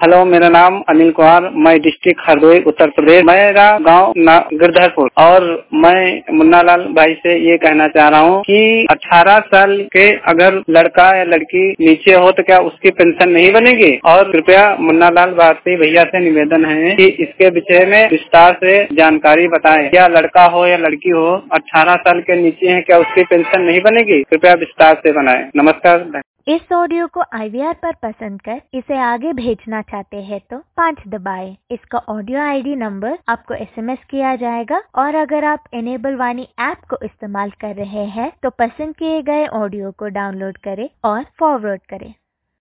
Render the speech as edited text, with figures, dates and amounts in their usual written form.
Hello, मेरा नाम अनिल कुमार, मैं डिस्ट्रिक्ट हरदोई उत्तर प्रदेश। मेरा गांव गिरधरपुर और मैं मुन्ना लाल भाई से ये कहना चाह रहा हूँ कि 18 साल के अगर लड़का या लड़की नीचे हो तो क्या उसकी पेंशन नहीं बनेगी? और कृपया मुन्ना लाल भारती भैया से निवेदन है कि इसके विषय में विस्तार से जानकारी बताएं। क्या लड़का हो या लड़की हो 18 साल के नीचे है, क्या उसकी पेंशन नहीं बनेगी? कृपया विस्तार से बनाएं। नमस्कार। इस ऑडियो को IVR पर पसंद कर इसे आगे भेजना चाहते हैं तो 5 दबाएं। इसका ऑडियो ID नंबर आपको SMS किया जाएगा और अगर आप इनेबल वाणी ऐप को इस्तेमाल कर रहे हैं तो पसंद किए गए ऑडियो को डाउनलोड करें और फॉरवर्ड करें।